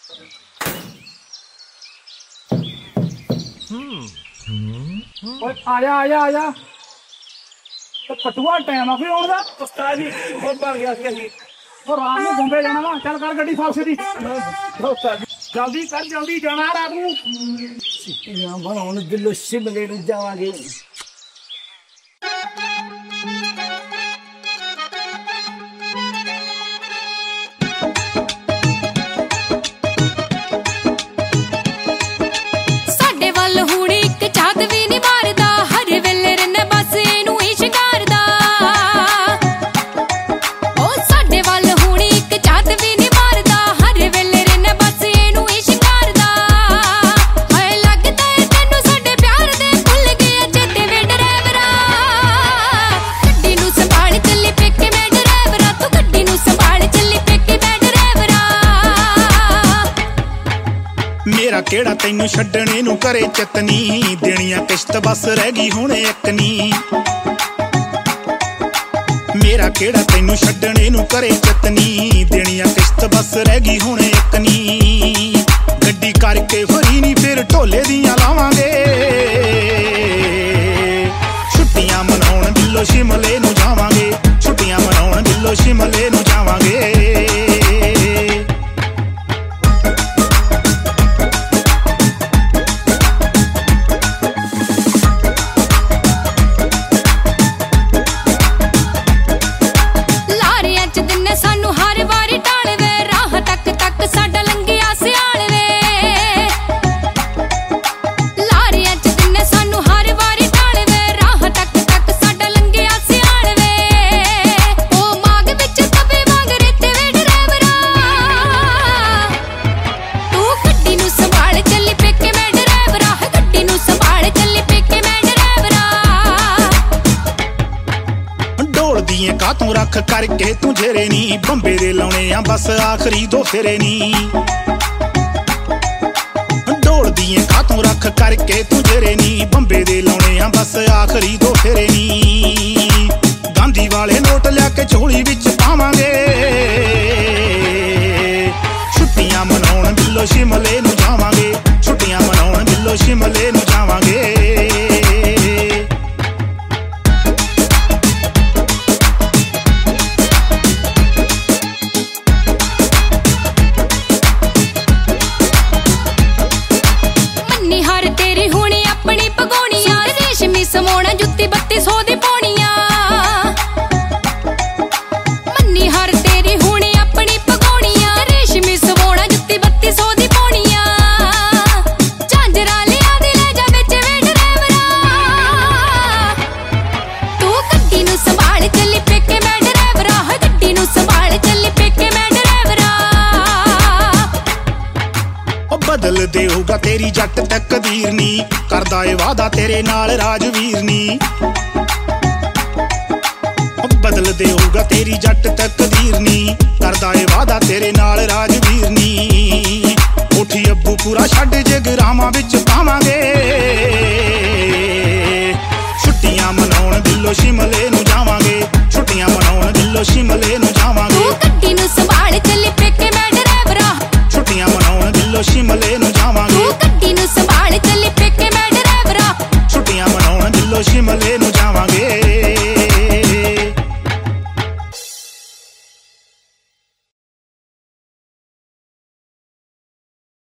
आजा आजा आजा तो फटुआ टाइम आ फिर आने दा उस्ताद जी बहुत बार गया और रात में बॉम्बे जाना वा चल कर गड्डी साफ सीधी जल्दी कर जल्दी जाना रात को सीटियां बनाउण दिल्लो शिमले नु जावांगे मेरा केड़ा तैनू छड्डणे नू करे चतनी देनिया किश्त बस रह गई हुण एक नी मेरा केड़ा तैनू छड्डणे नू करे चतनी देनिया किश्त बस रह गई हुण एक नी गड्डी करके फरी नी फिर ढोले दियां लावांगे छुट्टियां मनाउण दिल्लो शिमले नू जावांगे छुट्टियां मनाउण दिल्लो शिमले नू जावांगे तू रख करके तू झेरे नी बंबे दे लाउणे आ बस आखरी दो फेरे नी डोल दिए का तू रख करके तू झेरे नी बंबे दे लाउणे आ बस आखरी दो फेरे नी गांधी वाले नोट लैके झोली विच पावांगे छुट्टियां मनाउण दिल्लो शिमले नू जावांगे छुट्टियां मनाउण दिल्लो शिमले नू जावांगे बदल देऊगा तेरी जट तकदीर नी करदा ए वादा तेरे नाल राजवीर नी बदल देऊगा तेरी जट तकदीर नी करदा ए वादा तेरे नाल राजवीर नी उठी अब्बू पूरा छड्ड जगरामां विच पावांगे छुट्टियां मनाउण दिल्लो शिमले नू जावांगे छुट्टियां मनाउण दिल्लो शिमले